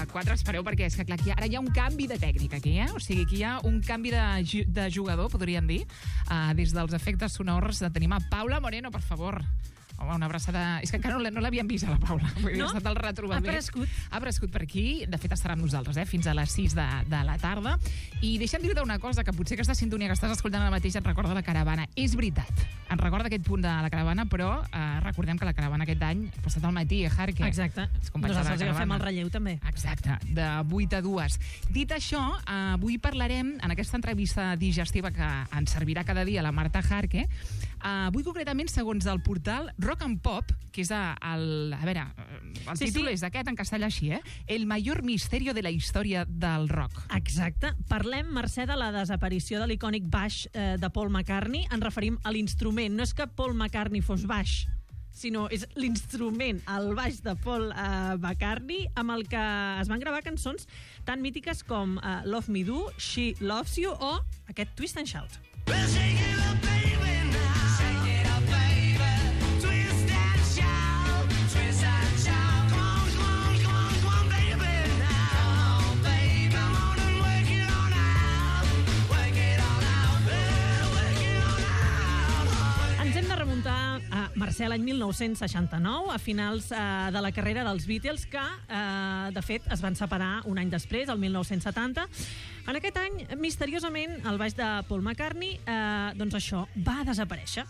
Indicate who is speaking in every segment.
Speaker 1: 4, espereu, perquè és que clar, ara hi ha un canvi de tècnica aquí, O sigui, aquí hi ha un canvi de jugador, podríem dir, des dels efectes sonors. Tenim a Paula Moreno, per favor. Home, una abraçada... És que encara no l'havíem vist, a la Paula. No? Ha estat el retrobament. Ha aparegut per aquí. De fet, estarà amb nosaltres, fins a les 6 de la tarda. I deixa'm dir-te una cosa, que potser aquesta sintonia que estàs escoltant ara mateix et recorda la caravana. És veritat. Ens recorda aquest punt de la caravana, però recordem que la caravana aquest any ha passat al matí, Jarque.
Speaker 2: Exacte. Nosaltres agafem el relleu, també.
Speaker 1: Exacte, de 8 a 2. Dit això, avui parlarem, en aquesta entrevista digestiva que ens servirà cada dia la Marta Jarque, avui concretament, segons el portal Rock and Pop, que és el títol és aquest, en castellà així, El mayor misterio de la història del rock.
Speaker 2: Exacte. Parlem, Mercè, de la desaparició de l'icònic baix de Paul McCartney. Ens referim a l'instrument. No és que Paul McCartney fos baix, sinó és l'instrument, el baix de Paul McCartney, amb el que es van gravar cançons tan mítiques com Love Me Do, She Loves You o aquest Twist and Shout.
Speaker 3: Well, shake it up, baby, now. Shake it up, baby. Twist and shout. Twist and shout. Come on, baby, now. Come on, baby. Come on and work it on out. Work it on out, baby. Work it on out.
Speaker 2: Ens hem de remuntar a Mercè, l'any 1969, a finals de la carrera dels Beatles, que, de fet, es van separar un any després, el 1970. En aquest any, misteriosament, el baix de Paul McCartney, doncs això, va desaparèixer.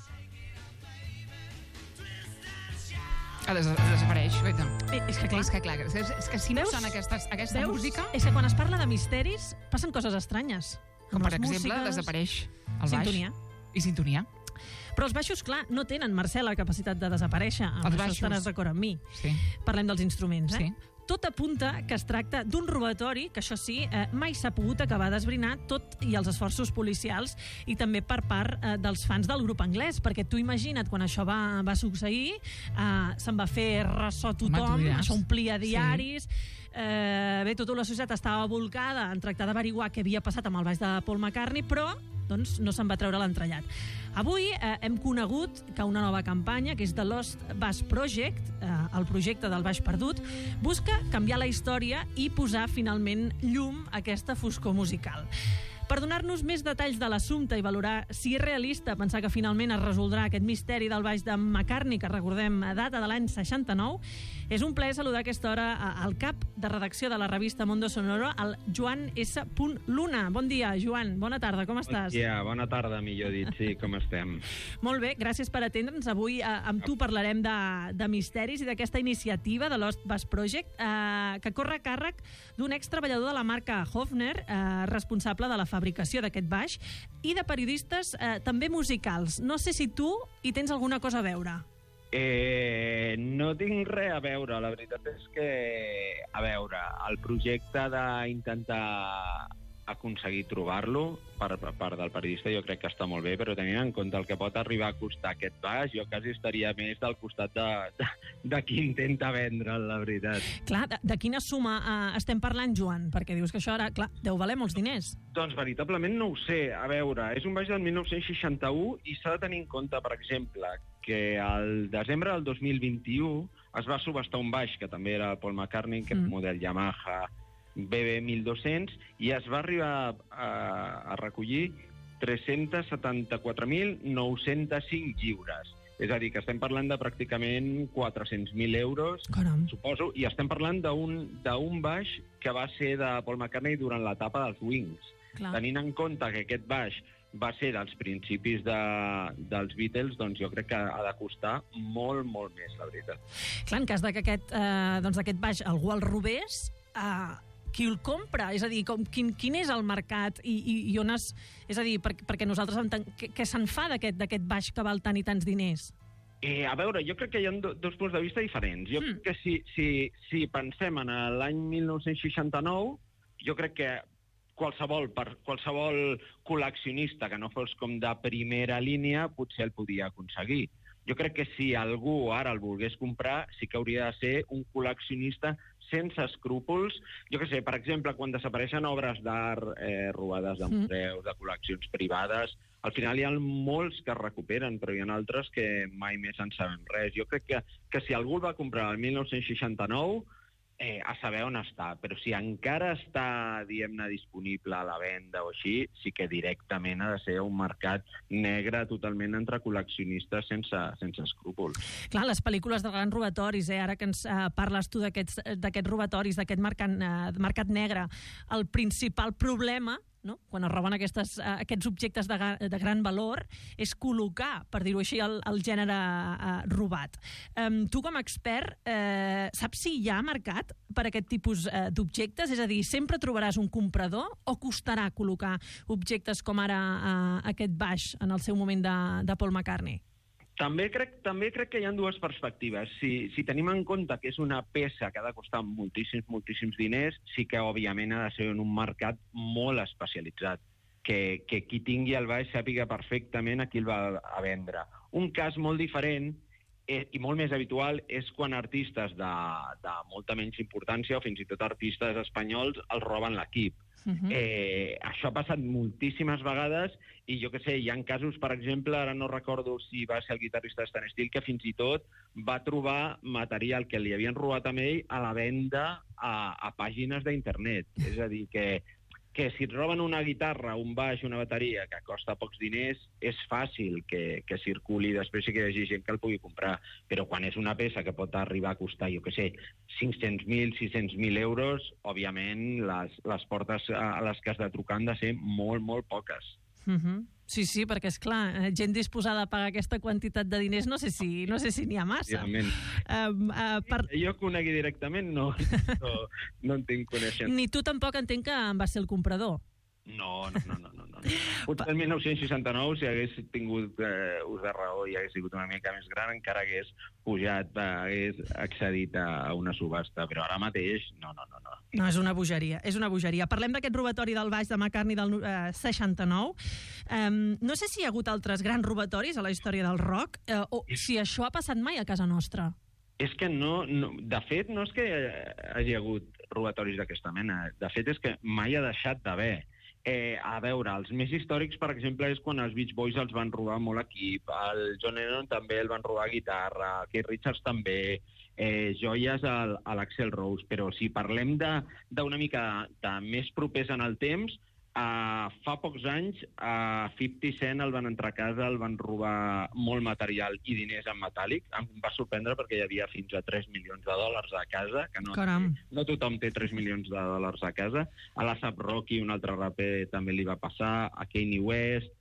Speaker 1: Desapareix, guaita.
Speaker 2: És que
Speaker 1: si no sona aquesta música...
Speaker 2: És que quan es parla de misteris, passen coses estranyes.
Speaker 1: Com, per exemple, desapareix el baix.
Speaker 2: Sintonia.
Speaker 1: I sintonia.
Speaker 2: Però els baixos, clar, no tenen, Mercè, la capacitat de desaparèixer. Amb això estaràs d'acord amb mi.
Speaker 1: Sí.
Speaker 2: Parlem dels instruments,
Speaker 1: Sí.
Speaker 2: Tot apunta que es tracta d'un robatori, que això sí, mai s'ha pogut acabar d'esbrinar, tot i els esforços policials i també per part dels fans del grup anglès, perquè tu imagina't, quan això va succeir, se'n va fer ressò tothom, això omplia diaris, bé, tota la societat estava volcada en tractar d'averiguar què havia passat amb el baix de Paul McCartney, però doncs no se'n va treure l'entrellat. Avui hem conegut que una nova campanya, que és The Lost Bass Project, el projecte del baix perdut, busca canviar la història i posar finalment llum a aquesta foscor musical. Per donar-nos més detalls de l'assumpte i valorar si és realista pensar que finalment es resoldrà aquest misteri del baix de McCartney, que recordem data de l'any 69, és un plaer saludar a aquesta hora al cap de redacció de la revista Mondo Sonoro, el Joan S. Luna. Bon dia, Joan. Bona tarda, com estàs?
Speaker 4: Bona tarda, millor dit, sí, com estem?
Speaker 2: Molt bé, gràcies per atendre'ns. Avui amb tu parlarem de misteris i d'aquesta iniciativa de Lost Bass Project, que corre a càrrec d'un ex-treballador de la marca Hofner, responsable de la fabricació d'aquest baix, i de periodistes també musicals. No sé si tu hi tens alguna cosa a veure.
Speaker 4: No tinc res a veure, la veritat és que, a veure, el projecte d'intentar aconseguir trobar-lo per part del periodista jo crec que està molt bé, però tenint en compte el que pot arribar a costar aquest baix, jo quasi estaria més del costat de qui intenta vendre'l, la veritat.
Speaker 2: Clar, de quina suma estem parlant, Joan? Perquè dius que això ara, clar, deu valer molts diners.
Speaker 4: Doncs veritablement no ho sé. A veure, és un baix del 1961 i s'ha de tenir en compte, per exemple, que al desembre del 2021 es va subhastar un baix, que també era el Paul McCartney, que és model Yamaha BB 1200, i es va arribar a recollir 374.905 lliures. És a dir, que estem parlant de pràcticament 400.000 euros, suposo, i estem parlant d'un baix que va ser de Paul McCartney durant l'etapa dels Wings. Clar. Tenint en compte que aquest baix va ser dels principis dels Beatles, doncs jo crec que ha de costar molt, molt més, la veritat.
Speaker 2: Clar, en cas que aquest baix algú el robés, qui el compra? És a dir, quin és el mercat i on és a dir, perquè nosaltres què se'n fa d'aquest baix que val tant i tants diners?
Speaker 4: A veure, jo crec que hi ha dos punts de vista diferents. Jo crec que si pensem en l'any 1969, jo crec que qualsevol col·leccionista que no fos com de primera línia potser el podia aconseguir. Jo crec que si algú ara el volgués comprar sí que hauria de ser un col·leccionista sense escrúpols. Jo què sé, per exemple, quan desapareixen obres d'art robades de museus, de col·leccions privades, al final hi ha molts que es recuperen, però hi ha altres que mai més en sabem res. Jo crec que si algú el va comprar el 1969 a saber on està, però si encara està, diguem-ne, disponible a la venda o així, sí que directament ha de ser un mercat negre totalment entre col·leccionistes sense escrúpols.
Speaker 2: Clar, les pel·lícules de grans robatoris, ara que ens parles tu d'aquests robatoris, d'aquest mercat negre, el principal problema, no? Quan es roben aquests objectes de gran valor, és col·locar, per dir-ho així, el gènere robat. Tu, com a expert, saps si hi ha mercat per aquest tipus d'objectes? És a dir, sempre trobaràs un comprador o costarà col·locar objectes com ara aquest baix en el seu moment de Paul McCartney?
Speaker 4: També crec que hi ha dues perspectives. Si tenim en compte que és una peça que ha de costar moltíssims diners, sí que, òbviament, ha de ser en un mercat molt especialitzat, que qui tingui el baix sàpiga perfectament a qui el va a vendre. Un cas molt diferent i molt més habitual és quan artistes de molta menys importància, o fins i tot artistes espanyols, els roben l'equip. Això ha passat moltíssimes vegades i jo què sé, hi ha casos, per exemple, ara no recordo si va ser el guitarrista Stan Steele, que fins i tot va trobar material que li havien robat amb ell a la venda a pàgines d'internet. És a dir, que si et roben una guitarra, un baix, una bateria que costa pocs diners, és fàcil que circuli, després sí que hi hagi gent que el pugui comprar, però quan és una peça que pot arribar a costar, jo què sé, 500.000, 600.000 euros, òbviament les portes a les que has de trucar han de ser molt, molt poques.
Speaker 2: Sí, perquè, és clar, gent disposada a pagar aquesta quantitat de diners no sé si n'hi ha massa.
Speaker 4: Jo conegui directament, no en tinc coneixement.
Speaker 2: Ni tu tampoc entenc que en va ser el comprador.
Speaker 4: No. Potser el 1969, si hagués tingut ús de raó i hagués sigut una mica més gran, encara hagués pujat, hagués accedit a una subhasta, però ara mateix, no.
Speaker 2: No, és una bogeria. Parlem d'aquest robatori del baix de McCartney del 69. No sé si hi ha hagut altres grans robatoris a la història del rock, o si això ha passat mai a casa nostra.
Speaker 4: És que no, de fet, no és que hagi hagut robatoris d'aquesta mena. De fet, és que mai ha deixat d'haver. A veure, els més històrics, per exemple, és quan els Beach Boys els van robar molt equip, el John Lennon també el van robar guitarra, Keith Richards també, joies a l'Axl Rose, però si parlem d'una mica de més propers en el temps, fa pocs anys a 50 Cent el van entrar a casa, el van robar molt material i diners en metàl·lic. Em va sorprendre perquè hi havia fins a $3 milions a casa, que no tothom té $3 milions a casa. A l'A$AP Rocky, un altre raper, també li va passar, a Kanye West,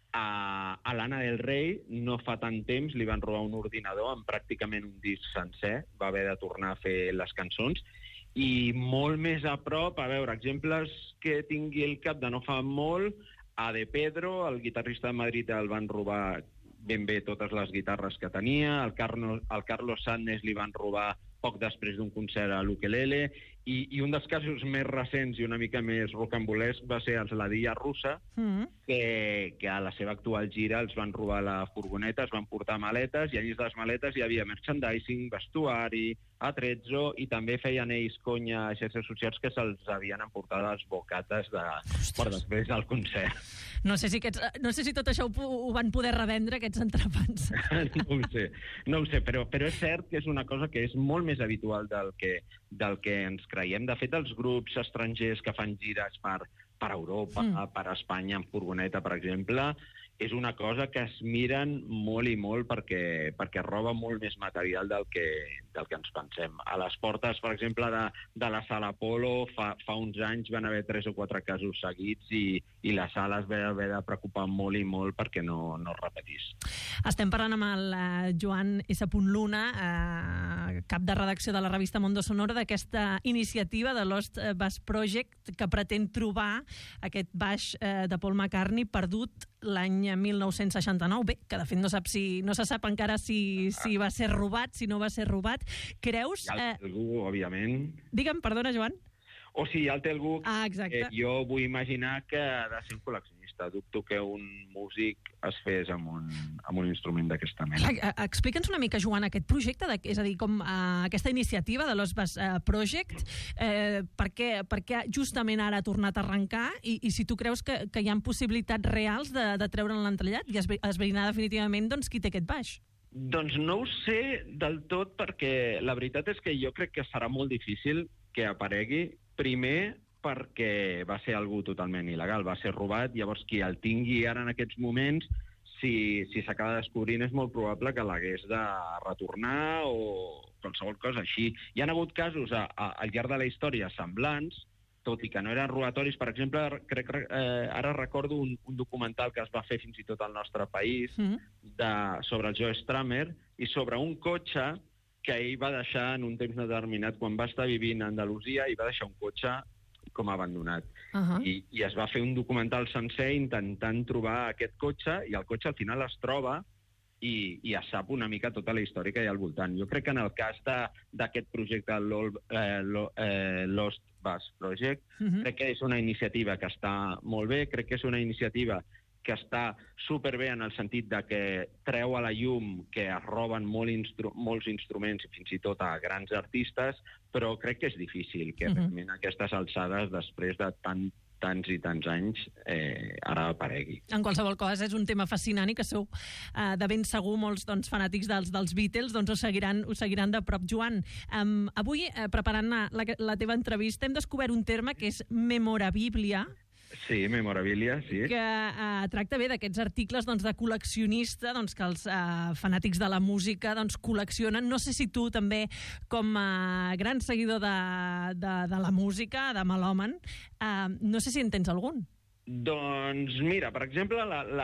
Speaker 4: a l'Anna del Rey, no fa tant temps, li van robar un ordinador amb pràcticament un disc sencer, va haver de tornar a fer les cançons. I molt més a prop, a veure, exemples que tingui el cap de no fa molt, a De Pedro, el guitarrista de Madrid, el van robar ben bé totes les guitarres que tenia, el Carlos Sandnes li van robar poc després d'un concert a l'Ukelele, i un dels casos més recents i una mica més rocambolesc va ser els Ladilla Russa, que a la seva actual gira els van robar la furgoneta, es van portar maletes, i allà les maletes hi havia merchandising, vestuari, atrezzo, i també feien ells conya a xarxes socials que se'ls havien emportat les bocates per després del concert.
Speaker 2: No sé si tot això ho van poder revendre, aquests entrepans.
Speaker 4: No ho sé, però és cert que és una cosa que és molt més habitual del que ens creiem. De fet, els grups estrangers que fan gires per Europa, per Espanya, en furgoneta, per exemple, és una cosa que es miren molt i molt perquè roba molt més material del que ens pensem. A les portes, per exemple, de la Sala Apolo, fa uns anys van haver 3 o 4 casos seguits i la sala es va haver de preocupar molt i molt perquè no es repetís.
Speaker 2: Estem parlant amb el Joan S. Luna, cap de redacció de la revista Mondo Sonoro, d'aquesta iniciativa de Lost Bass Project que pretén trobar aquest baix de Paul McCartney perdut l'any 1969. Bé, que de fet no se sap encara si va ser robat, si no va ser robat. Creus...
Speaker 4: Algú, òbviament.
Speaker 2: Digue'm, perdona, Joan.
Speaker 4: O si ja el té algú,
Speaker 2: exacte.
Speaker 4: Jo vull imaginar que ha de ser un col·leccionista. Dubto que un músic es fes amb un instrument d'aquesta mena.
Speaker 2: Explica'ns una mica, Joan, aquest projecte, és a dir, com aquesta iniciativa de Lost Bass Project, per què justament ara ha tornat a arrencar i si tu creus que hi ha possibilitats reals de treure'n l'entrellat i esbrinar definitivament qui té aquest baix.
Speaker 4: Doncs no ho sé del tot perquè la veritat és que jo crec que serà molt difícil que aparegui, primer perquè va ser algú totalment il·legal, va ser robat, llavors qui el tingui ara en aquests moments, si s'acaba descobrint, és molt probable que l'hagués de retornar o qualsevol cosa així. Hi ha hagut casos al llarg de la història semblants, tot i que no eren robatoris. Per exemple, ara recordo un documental que es va fer fins i tot al nostre país sobre el Joe Stramer i sobre un cotxe que ell va deixar en un temps determinat, quan va estar vivint a Andalusia, i va deixar un cotxe com abandonat. I es va fer un documental sencer intentant trobar aquest cotxe, i el cotxe al final es troba i es sap una mica tota la història que hi ha al voltant. Jo crec que en el cas d'aquest projecte, Lost Bus Project, crec que és una iniciativa que està molt bé, crec que és una iniciativa que està superbé en el sentit de que treu a la llum que es roben molts instruments i fins i tot a grans artistes, però crec que és difícil que realment aquestes alçades, després de tants i tants anys, ara aparegui.
Speaker 2: En qualsevol cosa, és un tema fascinant i que sou de ben segur molts fanàtics dels Beatles ho seguiran de prop. Joan, avui, preparant la teva entrevista, hem descobert un terme que és memorabilia.
Speaker 4: Sí, memorabilia, sí.
Speaker 2: Que tracta bé d'aquests articles de col·leccionista que els fanàtics de la música col·leccionen. No sé si tu també, com a gran seguidor de la música, de melòman, no sé si en tens algun.
Speaker 4: Doncs mira, per exemple,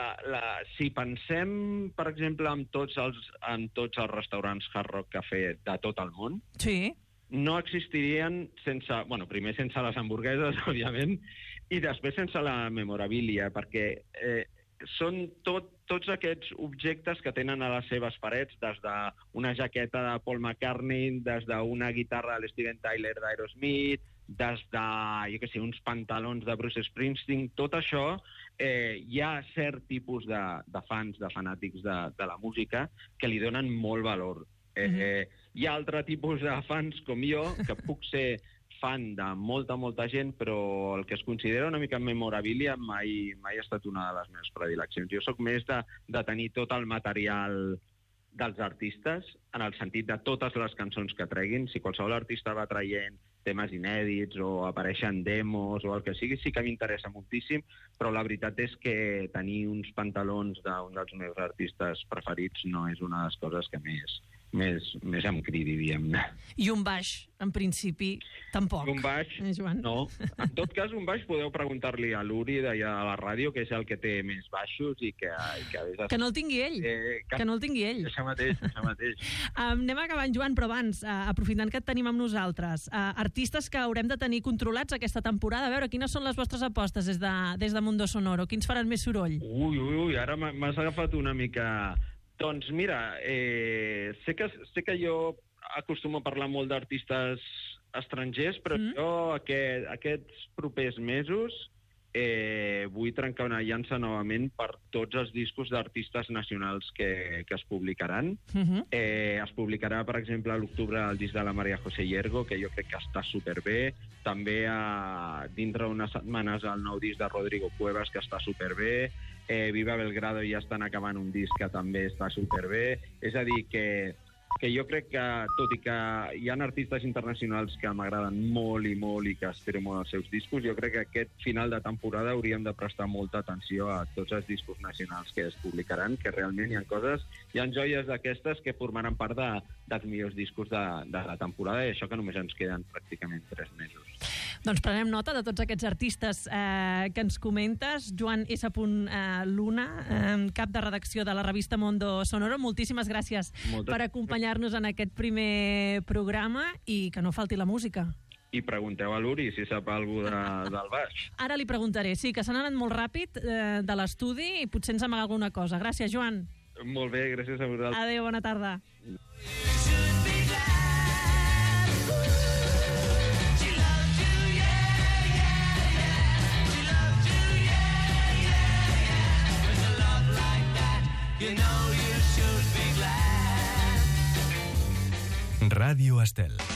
Speaker 4: si pensem, per exemple, en tots els restaurants Hard Rock Café de tot el món,
Speaker 2: sí,
Speaker 4: no existirien primer sense les hamburgueses, òbviament, i després sense la memorabilia, perquè són tots aquests objectes que tenen a les seves parets, des d'una jaqueta de Paul McCartney, des d'una guitarra de Steven Tyler d'Aerosmith, des de, uns pantalons de Bruce Springsteen, tot això, hi ha cert tipus de fans, de fanàtics de la música, que li donen molt valor. Hi ha altre tipus de fans com jo, que puc ser fan de molta gent, però el que es considera una mica memorabilia mai ha estat una de les meves predileccions. Jo sóc més de tenir tot el material dels artistes, en el sentit de totes les cançons que treguin. Si qualsevol artista va traient temes inèdits o apareixen demos o el que sigui, sí que m'interessa moltíssim, però la veritat és que tenir uns pantalons d'un dels meus artistes preferits no és una de les coses que més em cridi, diguem-ne.
Speaker 2: I un baix, en principi, tampoc.
Speaker 4: Un baix,
Speaker 2: Joan?
Speaker 4: No. En tot cas, un baix podeu preguntar-li a l'Uri d'allà a la ràdio, que és el que té més baixos i que
Speaker 2: que no el tingui ell. Que no el tingui ell.
Speaker 4: Això mateix.
Speaker 2: Anem acabant, Joan, però abans, aprofitant que et tenim amb nosaltres, artistes que haurem de tenir controlats aquesta temporada, a veure, quines són les vostres apostes des de Mundo Sonoro? Quins faran més soroll?
Speaker 4: Ui, ara m'has agafat una mica... Doncs mira, sé que jo acostumo a parlar molt d'artistes estrangers, però jo aquests propers mesos vull trencar una llança novament per tots els discos d'artistes nacionals que es publicaran. Es publicarà, per exemple, a l'octubre el disc de la María José Yergo, que jo crec que està superbé. També dintre d'unes setmanes el nou disc de Rodrigo Cuevas, que està superbé. Viva Belgrado ja estan acabant un disc que també està superbé. És a dir, que jo crec que, tot i que hi ha artistes internacionals que m'agraden molt i que espero molt els seus discos, jo crec que aquest final de temporada hauríem de prestar molta atenció a tots els discos nacionals que es publicaran, que realment hi ha joies d'aquestes que formaran part dels millors discos de la temporada, i això que només ens queden pràcticament 3 mesos.
Speaker 2: Doncs prenem nota de tots aquests artistes que ens comentes. Joan S. Luna, cap de redacció de la revista Mundo Sonoro, moltíssimes gràcies per acompanyar-nos en aquest primer programa i que no falti la música.
Speaker 4: I pregunteu a l'Uri si sap alguna cosa del baix.
Speaker 2: Ara li preguntaré, sí, que se n'ha anat molt ràpid de l'estudi i potser ens amaga alguna cosa. Gràcies, Joan.
Speaker 4: Molt bé, gràcies a vosaltres.
Speaker 2: Adéu, bona tarda.
Speaker 5: Ràdio Estel.